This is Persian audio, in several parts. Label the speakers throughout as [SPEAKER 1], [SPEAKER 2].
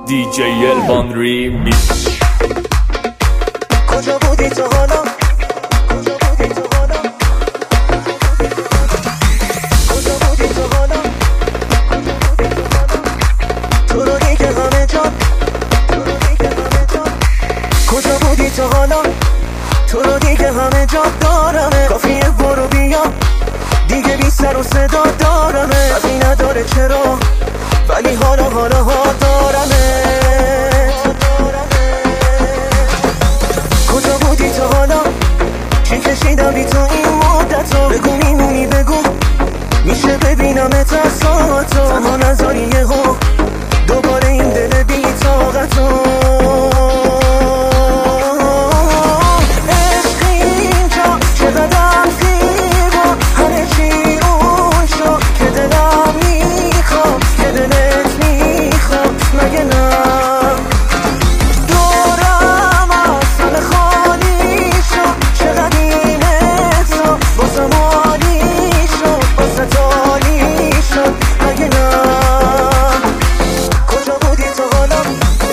[SPEAKER 1] DJ الوان ریمیکس.
[SPEAKER 2] کجا بودی تو حالا؟ کجا بودی تو حالا؟ کجا بودی تو حالا؟ تو رو دیگه همه جا، تو رو دیگه همه جا. کجا بودی تو حالا؟ تو رو دیگه همه جا دارمه. کافیه برو بیا دیگه، بی سر و صدا دارمه. از این نداره چرا ولی حالا ها دارمه. کجا بودی تو حالا؟ چی کشیدم بی تو این مدتا؟ بگو میمونی بگو میشه ببینمت از ساعتا. تنها نذاری یهو دوباره این دل بی طاقتو. عشق اینجا چقدر زیبا، همه چی اون شد که دلم میخواد، که دلت میخواد مگه نه؟ دورم از همه خالی شد، چقدر این احسا باسم عالی شد، باست عالی شد مگه نه؟ کجا بودی تو حالا؟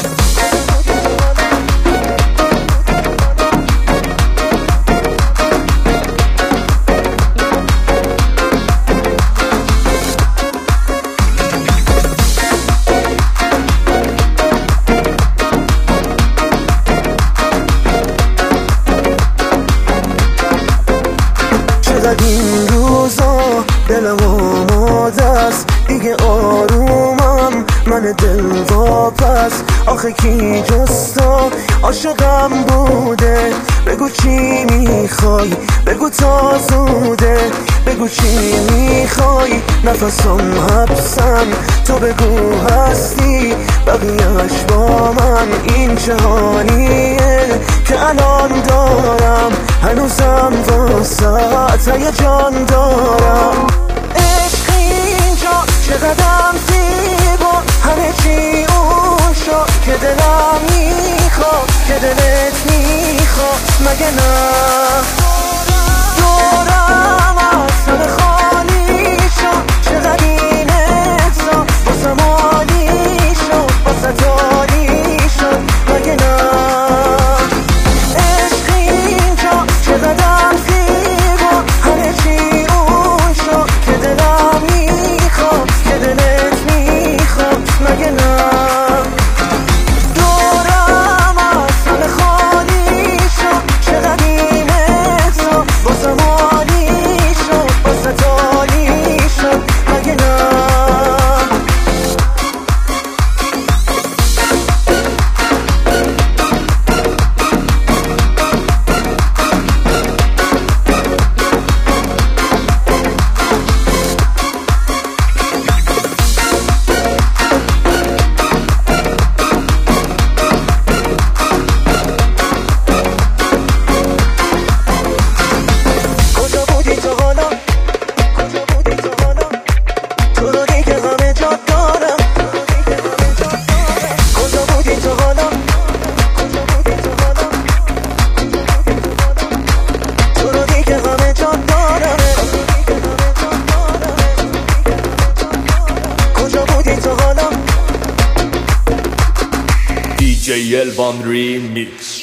[SPEAKER 2] چقدر این روزا دلم آماده است دیگه آرومم، من دل واپس. آخه کی جستا عاشقم بوده؟ بگو چی میخوای، بگو تا زوده. بگو چی میخوای، نفسم حبسم. تو بگو هستی بقیهش با من. این چه حالیه که الان دارم، هنوزم واسه هیجان دارم. عشق اینجا چقدر زیبا، همه چی اون شد که دلم میخواد، که دلت میخواد مگه نه؟ دورم از همه خالی شد، چقدر این احسا باسم عالی شد، باست عالی شد مگه نه؟ عشق اینجا چقدر زیبا، همه چی اون شد که دلم میخواد، که دلت میخواد مگه نه؟ دورم از همه خالی شد، چقدر این احسا باسم عالی شد، باست عالی شد مگه نه؟ کجا بودی تو حالا؟ کجا بودی تو حالا؟ تو رو دیگه همه جا دارم. کجا بودی تو حالا؟ کجا بودی تو حالا؟ تو رو دیگه همه جا دارم. کجا بودی تو حالا؟
[SPEAKER 1] DJ الوان ریمیکس.